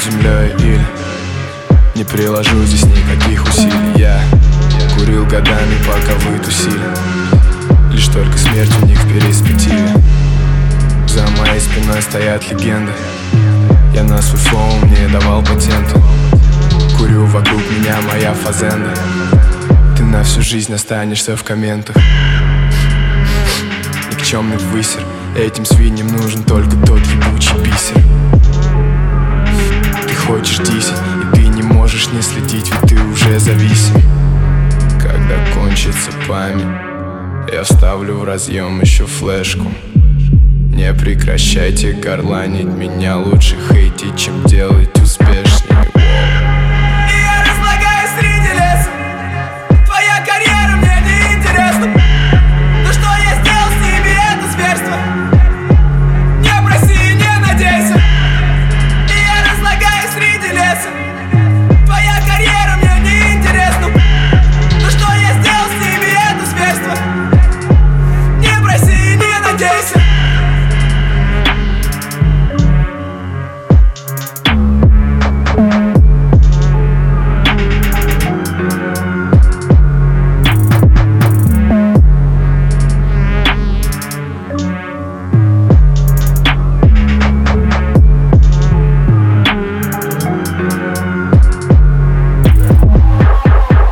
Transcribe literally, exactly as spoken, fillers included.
землей или не приложу здесь никаких усилий. Я курил годами, пока вы тусили. Лишь только смерть у них в перспективе. За моей спиной стоят легенды. Я на свой флоу не давал патента. Курю вокруг меня моя фазенда. Ты на всю жизнь останешься в комментах. Никчемный высер. Этим свиньям нужен только тот ебучий бисер. Ты хочешь десять, и ты не можешь не следить, ведь ты уже зависим. Когда кончится память, я вставлю в разъем еще флешку. Не прекращайте горланить меня, лучше хейтить, чем делать успешно.